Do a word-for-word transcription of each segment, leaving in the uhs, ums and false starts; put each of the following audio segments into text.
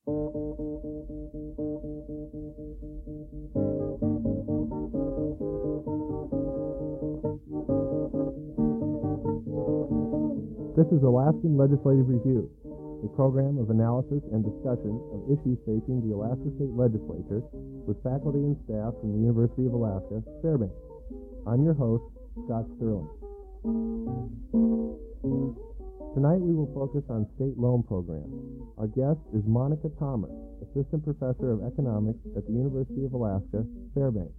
This is Alaskan Legislative Review, a program of analysis and discussion of issues facing the Alaska State Legislature with faculty and staff from the University of Alaska, Fairbanks. I'm your host, Scott Sterling. Tonight we will focus on state loan programs. Our guest is Monica Thomas, Assistant Professor of Economics at the University of Alaska, Fairbanks.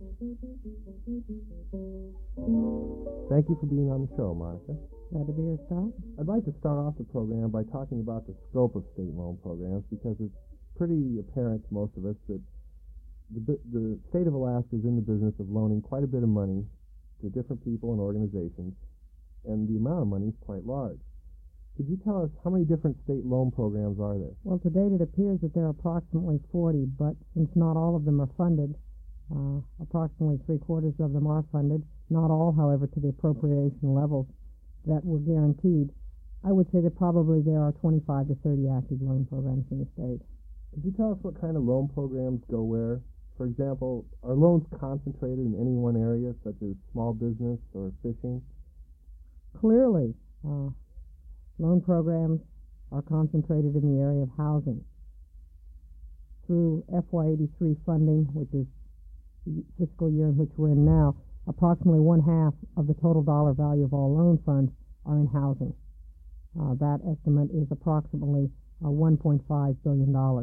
Thank you for being on the show, Monica. Glad to be here, Scott. I'd like to start off the program by talking about the scope of state loan programs because it's pretty apparent to most of us that the, the state of Alaska is in the business of loaning quite a bit of money to different people and organizations, and the amount of money is quite large. Could you tell us how many different state loan programs are there? Well, to date it appears that there are approximately forty, but since not all of them are funded, uh, approximately three-quarters of them are funded, not all, however, to the appropriation levels that were guaranteed. I would say that probably there are twenty-five to thirty active loan programs in the state. Could you tell us what kind of loan programs go where? For example, are loans concentrated in any one area, such as small business or fishing? Clearly, uh, loan programs are concentrated in the area of housing. Through F Y eighty-three funding, which is the fiscal year in which we're in now, approximately one half of the total dollar value of all loan funds are in housing. Uh, that estimate is approximately uh, one point five billion dollars.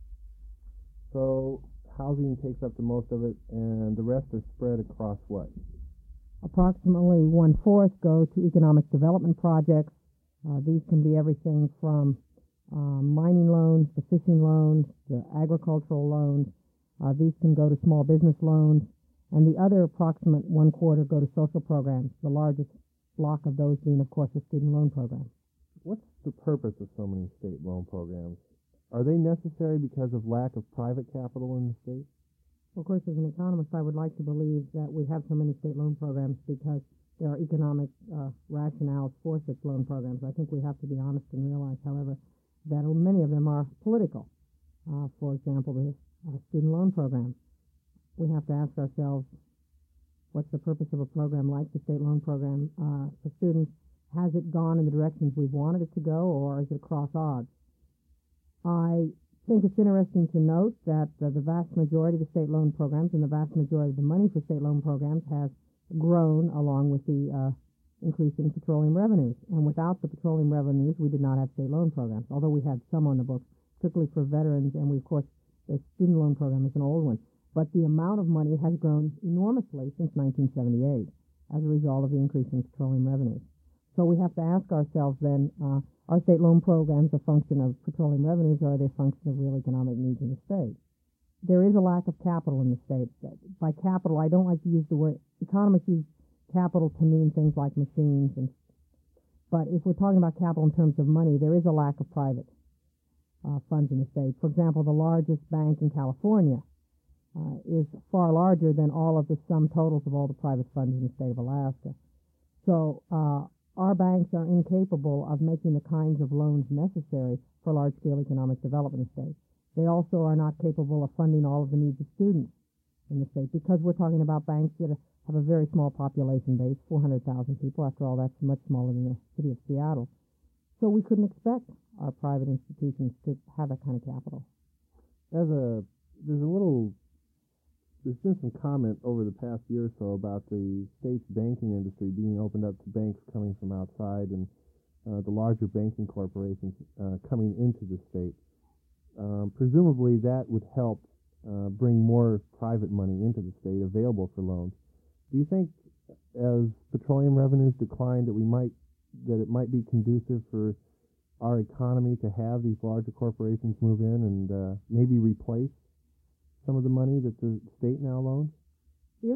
So housing takes up the most of it, and the rest are spread across what? Approximately one-fourth go to economic development projects. Uh, these can be everything from uh, mining loans to fishing loans to agricultural loans. Uh, these can go to small business loans. And the other approximate one-quarter go to social programs, the largest block of those being, of course, the student loan program. What's the purpose of so many state loan programs? Are they necessary because of lack of private capital in the state? Of course, as an economist, I would like to believe that we have so many state loan programs because there are economic uh, rationales for such loan programs. I think we have to be honest and realize, however, that many of them are political. Uh, for example, the uh, student loan program. We have to ask ourselves, what's the purpose of a program like the state loan program uh, for students? Has it gone in the directions we've wanted it to go, or is it across odds? I think it's interesting to note that uh, the vast majority of the state loan programs and the vast majority of the money for state loan programs has grown along with the uh, increase in petroleum revenues. And without the petroleum revenues, we did not have state loan programs, although we had some on the books, particularly for veterans, and we, of course, the student loan program is an old one. But the amount of money has grown enormously since nineteen seventy-eight as a result of the increase in petroleum revenues. So we have to ask ourselves then, uh, are state loan programs a function of petroleum revenues, or are they a function of real economic needs in the state? There is a lack of capital in the state. By capital, I don't like to use the word, economists use capital to mean things like machines, and but if we're talking about capital in terms of money, there is a lack of private uh, funds in the state. For example, the largest bank in California Uh, is far larger than all of the sum totals of all the private funds in the state of Alaska. So uh, our banks are incapable of making the kinds of loans necessary for large-scale economic development in the state. They also are not capable of funding all of the needs of students in the state because we're talking about banks that have a very small population base, four hundred thousand people. After all, that's much smaller than the city of Seattle. So we couldn't expect our private institutions to have that kind of capital. As a, there's a little... There's been some comment over the past year or so about the state's banking industry being opened up to banks coming from outside and uh, the larger banking corporations uh, coming into the state. Um, presumably that would help uh, bring more private money into the state available for loans. Do you think as petroleum revenues decline that we might that it might be conducive for our economy to have these larger corporations move in and uh, maybe replace some of the money that the state now loans? If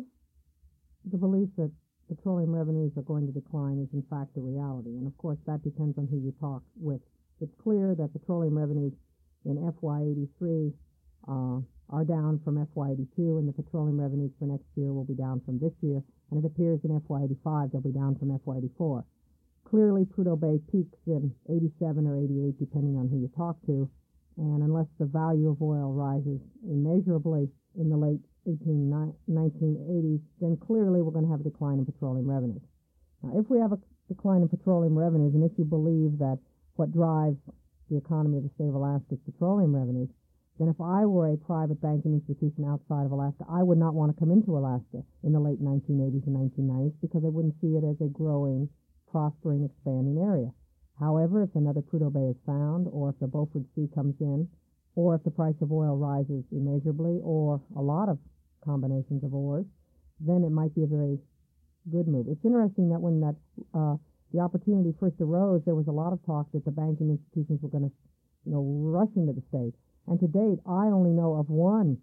the belief that petroleum revenues are going to decline is in fact the reality, and of course that depends on who you talk with. It's clear that petroleum revenues in F Y eighty-three uh, are down from F Y eighty-two, and the petroleum revenues for next year will be down from this year, and it appears in F Y eighty-five they'll be down from F Y eighty-four. Clearly, Prudhoe Bay peaks in eighty-seven or eighty-eight, depending on who you talk to, And unless the value of oil rises immeasurably in the late eighteen, nineteen eighties, then clearly we're going to have a decline in petroleum revenues. Now, if we have a decline in petroleum revenues, and if you believe that what drives the economy of the state of Alaska is petroleum revenues, then if I were a private banking institution outside of Alaska, I would not want to come into Alaska in the late nineteen eighties and nineteen nineties because I wouldn't see it as a growing, prospering, expanding area. However, if another Prudhoe Bay is found, or if the Beaufort Sea comes in, or if the price of oil rises immeasurably, or a lot of combinations of ores, then it might be a very good move. It's interesting that when that uh, the opportunity first arose, there was a lot of talk that the banking institutions were going to, you know, rush into the state. And to date, I only know of one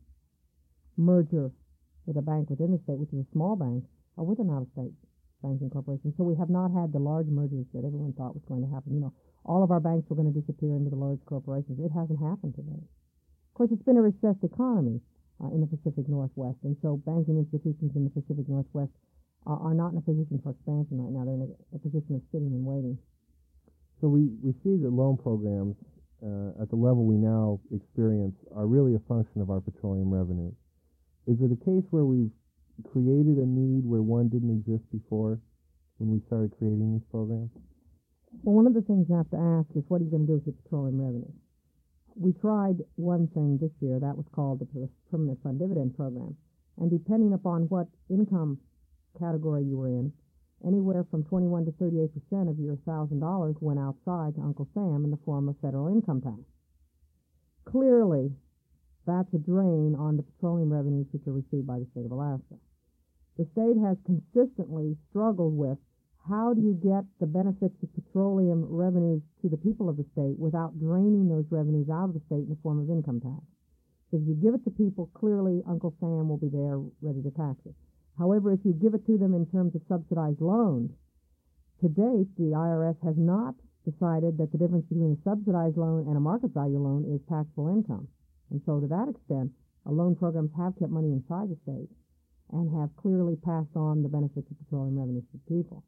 merger with a bank within the state, which is a small bank, uh, with an out-of-state banking corporation. So we have not had the large mergers that everyone thought was going to happen. You know, all of our banks were going to disappear into the large corporations. It hasn't happened today. Of course, it's been a recessed economy uh, in the Pacific Northwest, and so banking institutions in the Pacific Northwest uh, are not in a position for expansion right now. They're in a, a position of sitting and waiting. So we, we see that loan programs uh, at the level we now experience are really a function of our petroleum revenues. Is it a case where we've created a need where one didn't exist before when we started creating these programs? Well, one of the things you have to ask is, what are you going to do with your petroleum revenues? We tried one thing this year. That was called the Permanent Fund Dividend Program. And depending upon what income category you were in, anywhere from twenty-one to thirty-eight percent of your one thousand dollars went outside to Uncle Sam in the form of federal income tax. Clearly, that's a drain on the petroleum revenues which are received by the state of Alaska. The state has consistently struggled with, how do you get the benefits of petroleum revenues to the people of the state without draining those revenues out of the state in the form of income tax? If you give it to people, clearly Uncle Sam will be there ready to tax it. However, if you give it to them in terms of subsidized loans, to date, the I R S has not decided that the difference between a subsidized loan and a market value loan is taxable income. And so to that extent, uh, loan programs have kept money inside the state and have clearly passed on the benefits of petroleum revenues to people.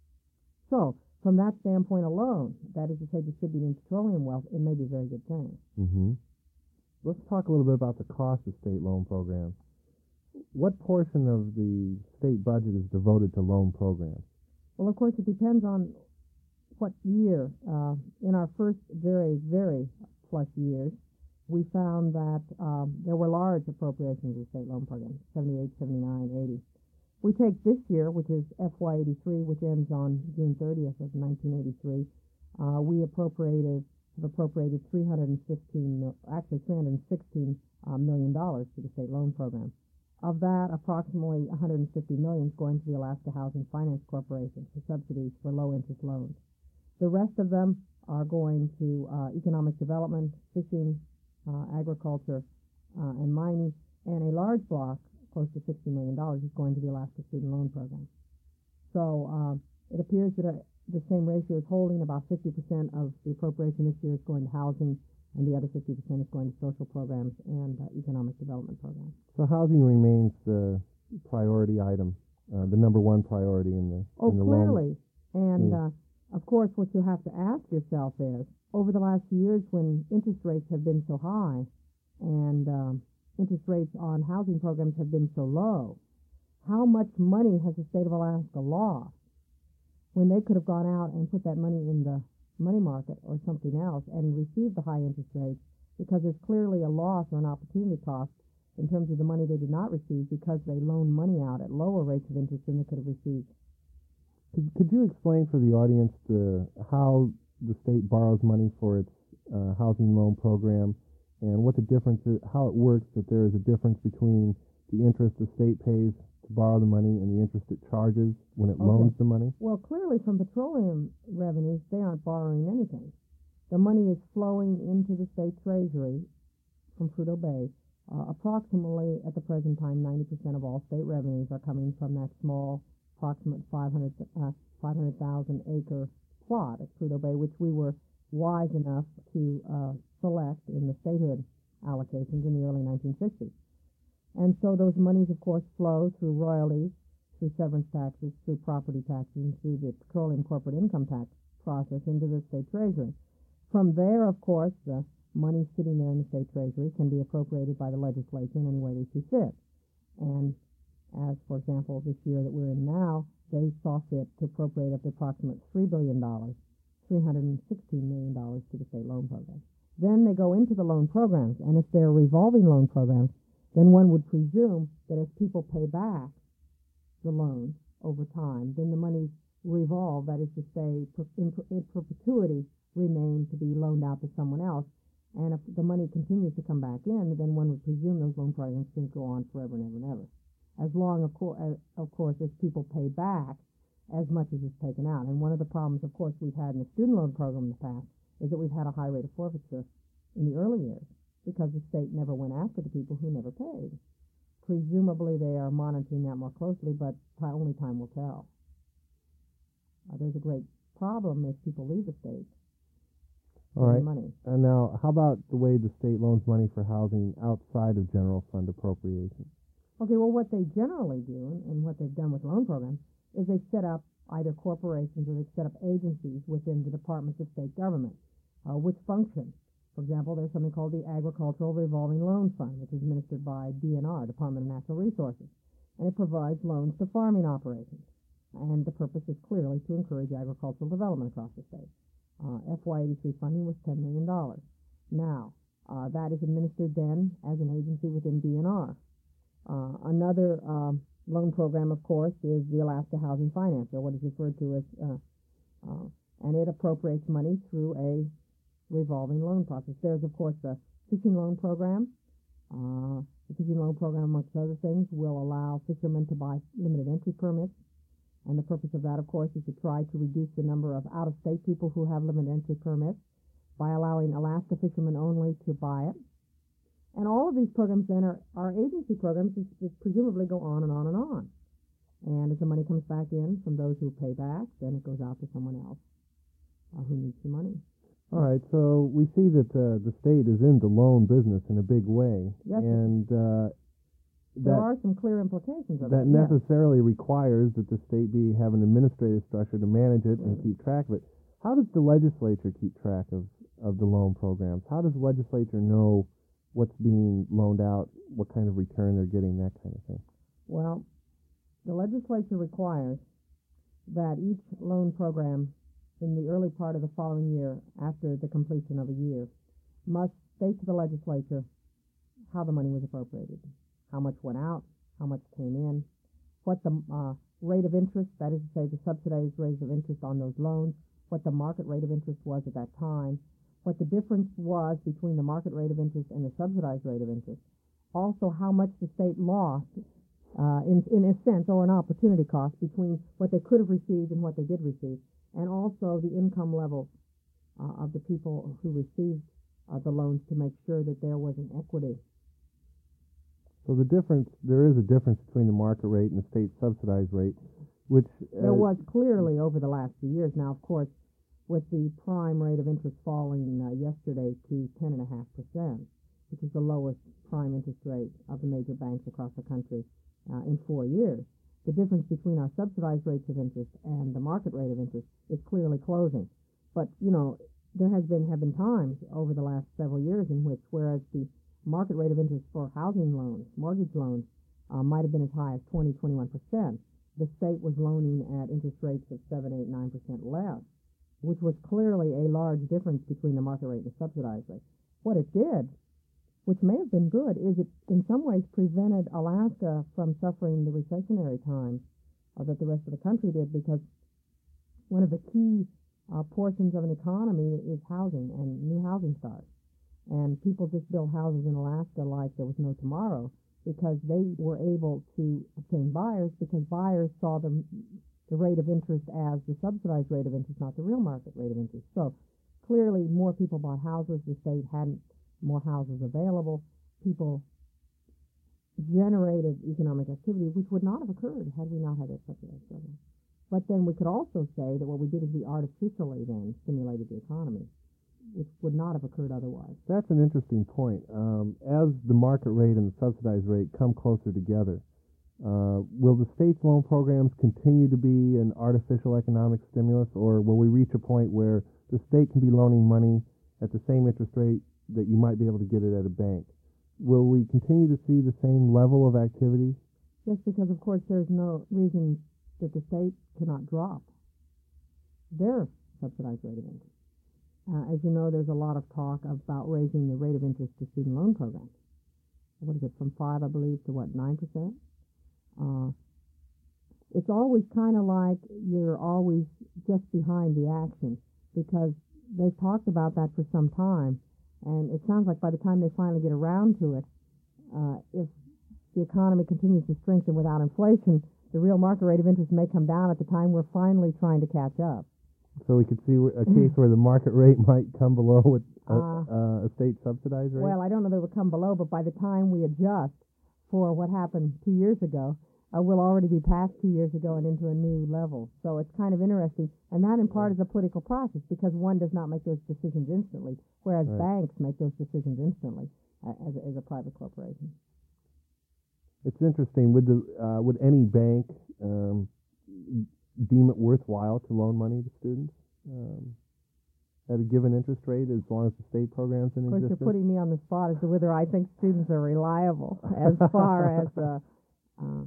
So, from that standpoint alone, that is to say distributing petroleum wealth, it may be a very good thing. Mm-hmm. Let's talk a little bit about the cost of state loan programs. What portion of the state budget is devoted to loan programs? Well, of course, it depends on what year. Uh, in our first very, very plus years, we found that um, there were large appropriations of state loan programs, seventy-eight, seventy-nine, eighty. We take this year, which is F Y eighty-three, which ends on June thirtieth of nineteen eighty-three, uh, we appropriated have appropriated three hundred fifteen, actually three hundred sixteen uh, million dollars to the state loan program. Of that, approximately one hundred fifty million is going to the Alaska Housing Finance Corporation for subsidies for low-interest loans. The rest of them are going to uh, economic development, fishing, uh, agriculture, uh, and mining, and a large block, close to sixty million dollars, is going to the Alaska Student Loan Program. So uh, it appears that uh, the same ratio is holding. About fifty percent of the appropriation this year is going to housing, and the other fifty percent is going to social programs and uh, economic development programs. So housing remains the priority item, uh, the number one priority in the Oh, in the clearly. loan. And, Mm. uh, of course, what you have to ask yourself is, over the last few years when interest rates have been so high and um, interest rates on housing programs have been so low, how much money has the state of Alaska lost when they could have gone out and put that money in the money market or something else and received the high interest rates, because there's clearly a loss or an opportunity cost in terms of the money they did not receive because they loaned money out at lower rates of interest than they could have received. Could, could you explain for the audience the, how the state borrows money for its uh, housing loan program, and what the difference is, how it works, that there is a difference between the interest the state pays to borrow the money and the interest it charges when it Okay. loans the money? Well, clearly from petroleum revenues, they aren't borrowing anything. The money is flowing into the state treasury from Prudhoe Bay. Uh, approximately, at the present time, ninety percent of all state revenues are coming from that small, approximate five hundred thousand acre plot at Prudhoe Bay, which we were wise enough to uh, select in the statehood allocations in the early nineteen sixties. And so those monies, of course, flow through royalties, through severance taxes, through property taxes, and through the petroleum corporate income tax process into the state treasury. From there, of course, the money sitting there in the state treasury can be appropriated by the legislature in any way they see fit. And as, for example, this year that we're in now, they saw fit to appropriate up to approximately three billion dollars, three hundred sixteen million dollars to the state loan program. Then they go into the loan programs, and if they're revolving loan programs, then one would presume that as people pay back the loan over time, then the money revolve, that is to say, in, in perpetuity, remain to be loaned out to someone else. And if the money continues to come back in, then one would presume those loan programs can go on forever and ever and ever, as long, of, co- as, of course, as people pay back as much as is taken out. And one of the problems, of course, we've had in the student loan program in the past is that we've had a high rate of forfeiture in the early years because the state never went after the people who never paid. Presumably, they are monitoring that more closely, but t- only time will tell. Uh, there's a great problem if people leave the state. All right. Money. And now, how about the way the state loans money for housing outside of general fund appropriations? Okay, well, what they generally do, and what they've done with loan programs, is they set up either corporations or they set up agencies within the departments of state government, uh, which function. For example, there's something called the Agricultural Revolving Loan Fund, which is administered by D N R, Department of Natural Resources, and it provides loans to farming operations. And the purpose is clearly to encourage agricultural development across the state. Uh, F Y eighty-three funding was ten million dollars. Now, uh, that is administered then as an agency within D N R. Uh, another um, loan program, of course, is the Alaska Housing Finance, or what is referred to as, uh, uh, and it appropriates money through a revolving loan process. There's, of course, the fishing loan program. Uh, the fishing loan program, amongst other things, will allow fishermen to buy limited entry permits. And the purpose of that, of course, is to try to reduce the number of out-of-state people who have limited entry permits by allowing Alaska fishermen only to buy it. And all of these programs then are, are agency programs that just presumably go on and on and on. And as the money comes back in from those who pay back, then it goes out to someone else uh, who needs the money. All right, so we see that uh, the state is in the loan business in a big way. Yes. And uh, there that, are some clear implications of that it. That necessarily yes. requires that the state be have an administrative structure to manage it right. and keep track of it. How does the legislature keep track of, of the loan programs? How does the legislature know what's being loaned out, what kind of return they're getting, that kind of thing? Well, the legislature requires that each loan program in the early part of the following year, after the completion of a year, must state to the legislature how the money was appropriated, how much went out, how much came in, what the uh, rate of interest, that is to say the subsidized rate of interest on those loans, what the market rate of interest was at that time, what the difference was between the market rate of interest and the subsidized rate of interest, also how much the state lost uh, in, in a sense, or an opportunity cost between what they could have received and what they did receive, and also the income level uh, of the people who received uh, the loans to make sure that there was an equity. So the difference, there is a difference between the market rate and the state subsidized rate, which... Uh, there was clearly over the last few years. Now, of course, with the prime rate of interest falling uh, yesterday to ten point five percent, which is the lowest prime interest rate of the major banks across the country uh, in four years, the difference between our subsidized rates of interest and the market rate of interest is clearly closing. But, you know, there has been have been times over the last several years in which, whereas the market rate of interest for housing loans, mortgage loans, uh, might have been as high as twenty, twenty-one percent, the state was loaning at interest rates of seven, eight, nine percent less, which was clearly a large difference between the market rate and the subsidized rate. What it did, which may have been good, is it in some ways prevented Alaska from suffering the recessionary times uh, that the rest of the country did, because one of the key uh, portions of an economy is housing and new housing starts. And people just built houses in Alaska like there was no tomorrow because they were able to obtain buyers, because buyers saw the, the rate of interest as the subsidized rate of interest, not the real market rate of interest. So clearly more people bought houses. The state hadn't more houses available. People generated economic activity, which would not have occurred had we not had that subsidized program. But then we could also say that what we did is we artificially then stimulated the economy, which would not have occurred otherwise. That's an interesting point. Um, as the market rate and the subsidized rate come closer together, uh, will the state's loan programs continue to be an artificial economic stimulus, or will we reach a point where the state can be loaning money at the same interest rate that you might be able to get it at a bank. Will we continue to see the same level of activity? Yes, because of course there's no reason that the state cannot drop their subsidized rate of interest. Uh, as you know, there's a lot of talk about raising the rate of interest to student loan programs. What is it, from five, I believe, to what, nine percent? Uh, it's always kind of like you're always just behind the action, because they've talked about that for some time, and it sounds like by the time they finally get around to it, uh, if the economy continues to strengthen without inflation, the real market rate of interest may come down at the time we're finally trying to catch up. So we could see a case where the market rate might come below with a, Uh, uh, a state subsidized rate? Well, I don't know that it would come below, but by the time we adjust for what happened two years ago, uh, we'll already be past two years ago and into a new level. So it's kind of interesting. And that in part is a political process, because one does not make those decisions instantly, whereas Right. banks make those decisions instantly uh, as, a, as a private corporation. It's interesting. Would the uh, would any bank um, deem it worthwhile to loan money to students um, at a given interest rate, as long as the state program's in Of course, existence? you're putting me on the spot as to whether I think students are reliable as far as, uh, uh,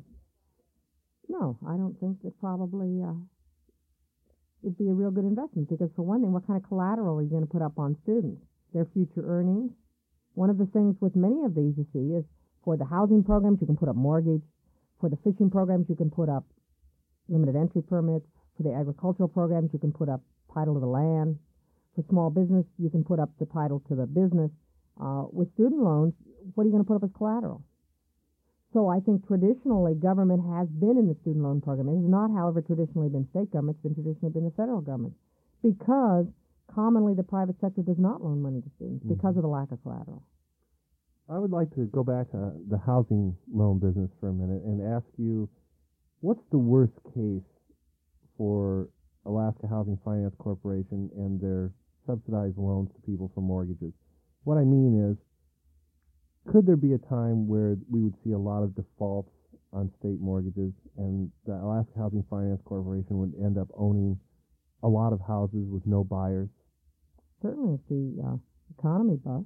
no, I don't think that probably uh, it'd be a real good investment, because for one thing, what kind of collateral are you going to put up on students? Their future earnings. One of the things with many of these, you see, is for the housing programs, you can put up mortgage. For the fishing programs, you can put up limited entry permits. For the agricultural programs, you can put up title to the land. For small business, you can put up the title to the business. Uh, with student loans, what are you going to put up as collateral? So I think traditionally government has been in the student loan program. It has not, however, traditionally been state government. It's been traditionally been the federal government, because commonly the private sector does not loan money to students mm-hmm. because of the lack of collateral. I would like to go back to the housing loan business for a minute and ask you, what's the worst case for Alaska Housing Finance Corporation and their subsidized loans to people for mortgages? What I mean is, could there be a time where we would see a lot of defaults on state mortgages, and the Alaska Housing Finance Corporation would end up owning a lot of houses with no buyers? Certainly, if the uh, economy busts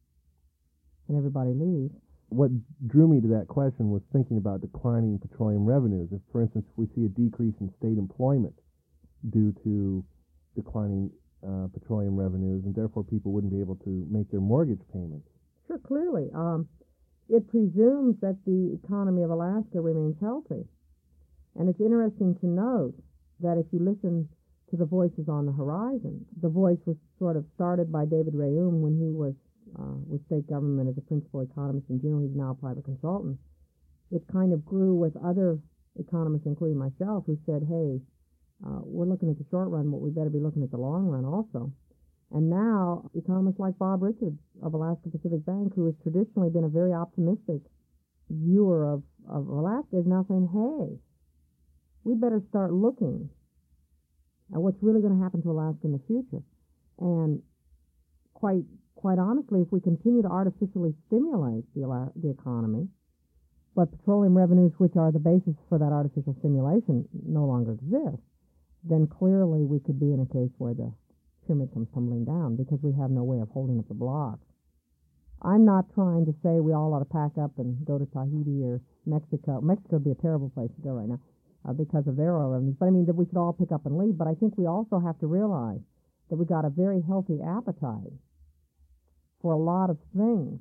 and everybody leaves. What drew me to that question was thinking about declining petroleum revenues. If, for instance, we see a decrease in state employment due to declining uh, petroleum revenues, and therefore people wouldn't be able to make their mortgage payments. Sure, clearly. Um, it presumes that the economy of Alaska remains healthy. And it's interesting to note that if you listen to the voices on the horizon, the voice was sort of started by David Rayum when he was uh, with state government as a principal economist in June. He's now a private consultant. It kind of grew with other economists, including myself, who said, hey, uh, we're looking at the short run, but we better be looking at the long run also. And now economists like Bob Richards of Alaska Pacific Bank, who has traditionally been a very optimistic viewer of, of Alaska, is now saying, hey, we better start looking at what's really going to happen to Alaska in the future. And quite quite honestly, if we continue to artificially stimulate the, the economy, but petroleum revenues, which are the basis for that artificial stimulation, no longer exist, then clearly we could be in a case where the pyramid comes tumbling down, because we have no way of holding up the blocks. I'm not trying to say we all ought to pack up and go to Tahiti or Mexico. Mexico would be a terrible place to go right now uh, because of their oil revenues. But I mean that we should all pick up and leave. But I think we also have to realize that we got a very healthy appetite for a lot of things,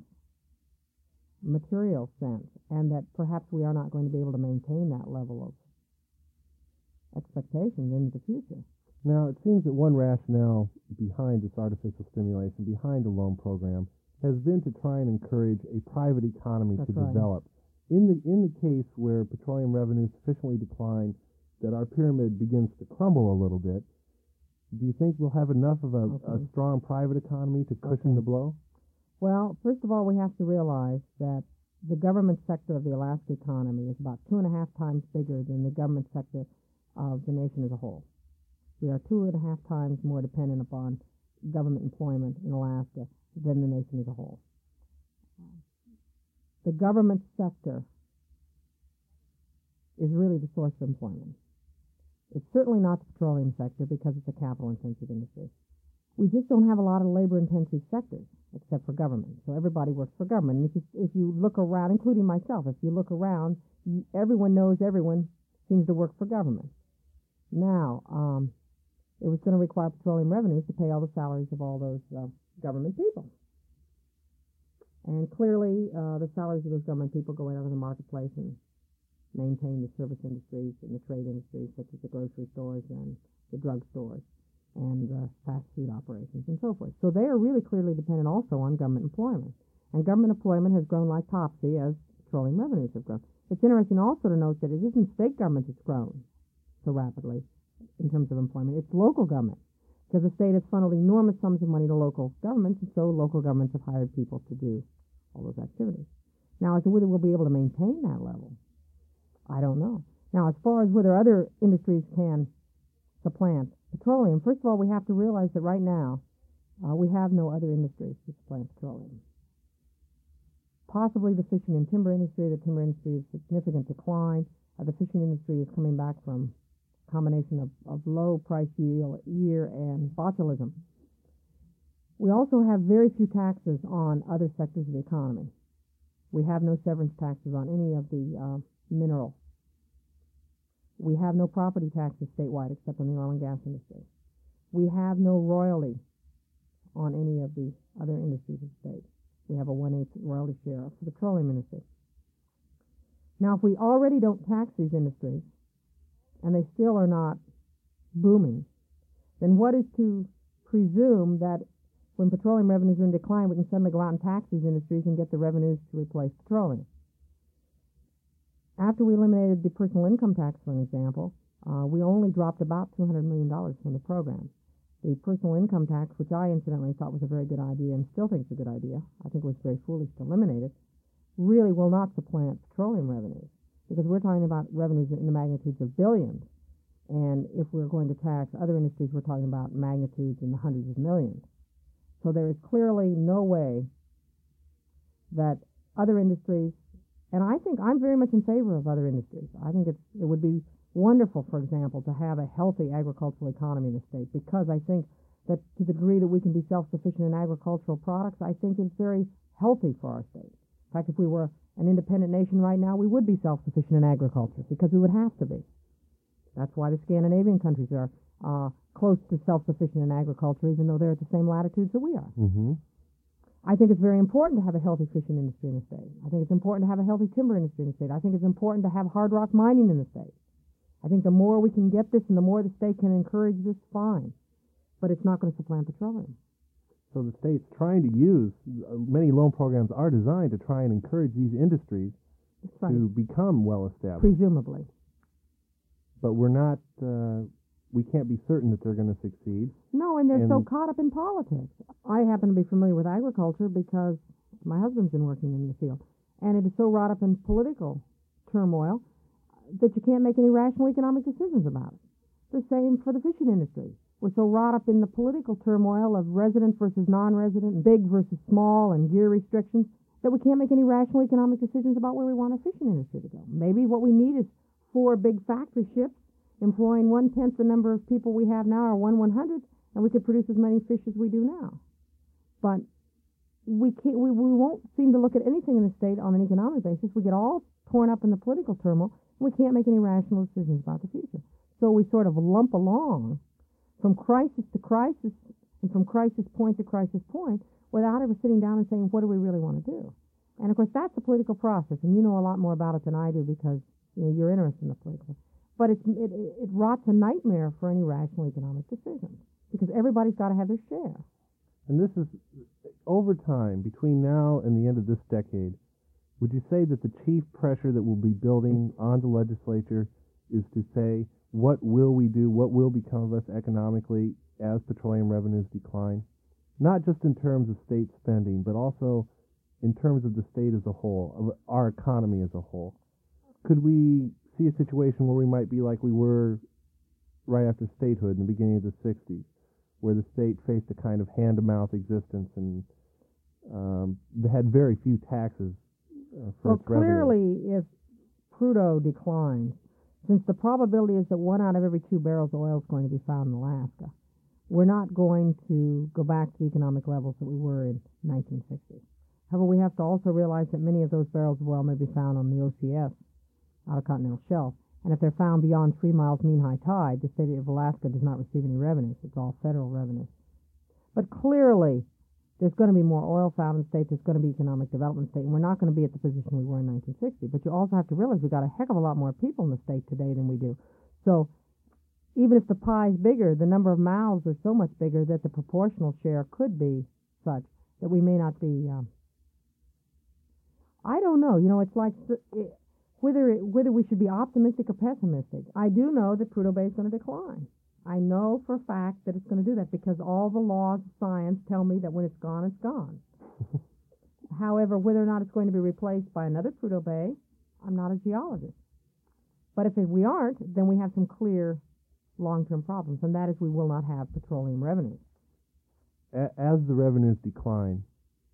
material sense, and that perhaps we are not going to be able to maintain that level of expectations into the future. Now, it seems that one rationale behind this artificial stimulation, behind the loan program, has been to try and encourage a private economy That's to right. develop. In the in the case where petroleum revenues sufficiently decline that our pyramid begins to crumble a little bit, do you think we'll have enough of a, Okay. a strong private economy to cushion Okay. the blow? Well, first of all, we have to realize that the government sector of the Alaska economy is about two and a half times bigger than the government sector of the nation as a whole. We are two and a half times more dependent upon government employment in Alaska than the nation as a whole. The government sector is really the source of employment. It's certainly not the petroleum sector, because it's a capital-intensive industry. we just don't have a lot of labor-intensive sectors except for government. So everybody works for government. And if you, if you look around, including myself, if you look around, you, everyone knows everyone seems to work for government. Now, um, it was going to require petroleum revenues to pay all the salaries of all those uh, government people. And clearly, uh, the salaries of those government people go out of the marketplace and maintain the service industries and the trade industries, such as the grocery stores and the drug stores and uh, fast food operations and so forth. So they are really clearly dependent also on government employment. And government employment has grown like topsy as petroleum revenues have grown. It's interesting also to note that it isn't state government that's grown so rapidly in terms of employment. It's local government, because the state has funneled enormous sums of money to local governments, and so local governments have hired people to do all those activities. Now, as to whether we'll be able to maintain that level, I don't know. Now, as far as whether other industries can supplant petroleum, first of all, we have to realize that right now uh, we have no other industries to supplant petroleum. Possibly the fishing and timber industry. The timber industry is significant decline. Uh, the fishing industry is coming back from a combination of, of low price yield, year and botulism. We also have very few taxes on other sectors of the economy. We have no severance taxes on any of the uh, mineral. We have no property taxes statewide except on the oil and gas industry. We have no royalty on any of the other industries of the state. We have a one-eighth royalty share for the petroleum industry. Now, if we already don't tax these industries, and they still are not booming, then what is to presume that when petroleum revenues are in decline, we can suddenly go out and tax these industries and get the revenues to replace petroleum? After we eliminated the personal income tax, for an example, uh, we only dropped about two hundred million dollars from the program. The personal income tax, which I incidentally thought was a very good idea and still think is a good idea, I think it was very foolish to eliminate it, really will not supplant petroleum revenues, because we're talking about revenues in the magnitudes of billions. And if we're going to tax other industries, we're talking about magnitudes in the hundreds of millions. So there is clearly no way that other industries, and I think I'm very much in favor of other industries. I think it's, it would be wonderful, for example, to have a healthy agricultural economy in the state, because I think that to the degree that we can be self-sufficient in agricultural products, I think it's very healthy for our state. In fact, if we were an independent nation right now, we would be self-sufficient in agriculture, because we would have to be. That's why the Scandinavian countries are uh, close to self-sufficient in agriculture, even though they're at the same latitudes that we are. Mm-hmm. I think it's very important to have a healthy fishing industry in the state. I think it's important to have a healthy timber industry in the state. I think it's important to have hard rock mining in the state. I think the more we can get this and the more the state can encourage this, fine. But it's not going to supplant petroleum. So the state's trying to use, uh, many loan programs are designed to try and encourage these industries That's right. to become well-established. Presumably. But we're not, uh, we can't be certain that they're going to succeed. No, and they're and so caught up in politics. I happen to be familiar with agriculture because my husband's been working in the field. And it is so wrought up in political turmoil that you can't make any rational economic decisions about it. The same for the fishing industry. We're so wrought up in the political turmoil of resident versus non-resident, big versus small, and gear restrictions that we can't make any rational economic decisions about where we want our fishing industry to go. Maybe what we need is four big factory ships employing one-tenth the number of people we have now, or one one-hundredth, and we could produce as many fish as we do now. But we can't, we, we won't seem to look at anything in the state on an economic basis. We get all torn up in the political turmoil, and we can't make any rational decisions about the future. So we sort of lump along from crisis to crisis and from crisis point to crisis point without ever sitting down and saying, what do we really want to do? And of course, that's a political process, and you know a lot more about it than I do because you know, you're interested in the political. But it's, it, it rots a nightmare for any rational economic decisions because everybody's got to have their share. And this is, over time, between now and the end of this decade, would you say that the chief pressure that will be building on the legislature is to say, what will we do, what will become of us economically as petroleum revenues decline? Not just in terms of state spending, but also in terms of the state as a whole, of our economy as a whole. Could we see a situation where we might be like we were right after statehood in the beginning of the sixties, where the state faced a kind of hand-to-mouth existence and um, they had very few taxes uh, for well, its revenue? Clearly, if Prudhoe declines, since the probability is that one out of every two barrels of oil is going to be found in Alaska, we're not going to go back to the economic levels that we were in nineteen sixty. However, we have to also realize that many of those barrels of oil may be found on the O C S, Outer Continental Shelf. And if they're found beyond three miles mean high tide, the state of Alaska does not receive any revenues. It's all federal revenues. But clearly, there's going to be more oil found in the state. There's going to be economic development in the state. And we're not going to be at the position we were in nineteen sixty. But you also have to realize we've got a heck of a lot more people in the state today than we do. So even if the pie is bigger, the number of mouths are so much bigger that the proportional share could be such that we may not be... Um, I don't know. You know, it's like it, whether it, whether we should be optimistic or pessimistic. I do know that Prudhoe Bay is going to decline. I know for a fact that it's going to do that because all the laws of science tell me that when it's gone, it's gone. However, whether or not it's going to be replaced by another Prudhoe Bay, I'm not a geologist. But if we aren't, then we have some clear long-term problems, and that is we will not have petroleum revenues. As the revenues decline,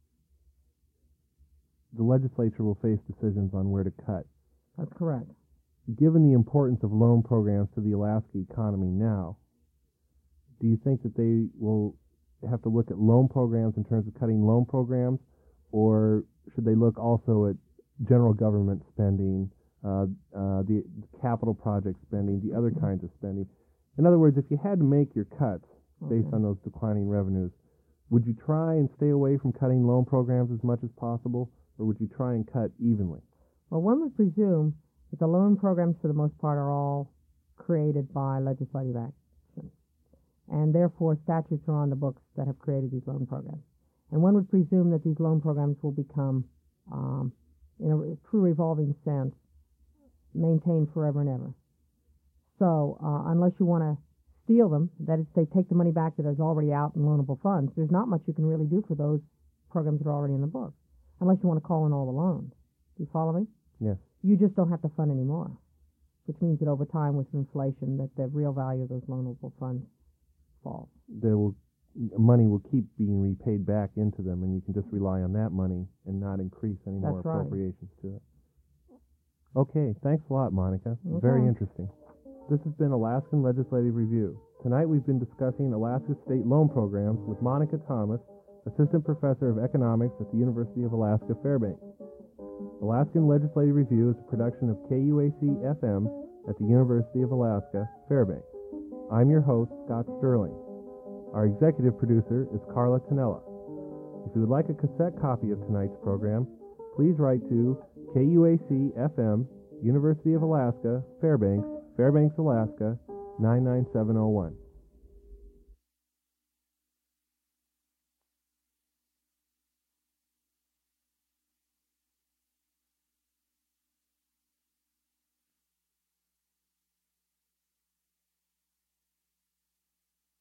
the legislature will face decisions on where to cut. That's correct. Given the importance of loan programs to the Alaska economy now, do you think that they will have to look at loan programs in terms of cutting loan programs, or should they look also at general government spending, uh, uh, the capital project spending, the other kinds of spending? In other words, if you had to make your cuts based Okay. on those declining revenues, would you try and stay away from cutting loan programs as much as possible, or would you try and cut evenly? Well, one would presume that the loan programs, for the most part, are all created by legislative action. And therefore, statutes are on the books that have created these loan programs. And one would presume that these loan programs will become, um, in a true revolving sense, maintained forever and ever. So, uh, unless you want to steal them, that is, they take the money back that is already out in loanable funds, there's not much you can really do for those programs that are already in the books, unless you want to call in all the loans. Do you follow me? Yes. You just don't have to fund anymore, which means that over time with inflation that the real value of those loanable funds falls. There will, money will keep being repaid back into them, and you can just rely on that money and not increase any more That's right. appropriations to it. Okay, thanks a lot, Monica. Okay. Very interesting. This has been Alaskan Legislative Review. Tonight we've been discussing Alaska state loan programs with Monica Thomas, Assistant Professor of Economics at the University of Alaska Fairbanks. Alaskan Legislative Review is a production of K U A C F M at the University of Alaska Fairbanks. I'm your host, Scott Sterling. Our executive producer is Carla Canella. If you would like a cassette copy of tonight's program, please write to K U A C F M, University of Alaska, Fairbanks, Fairbanks, Alaska, nine nine seven oh one.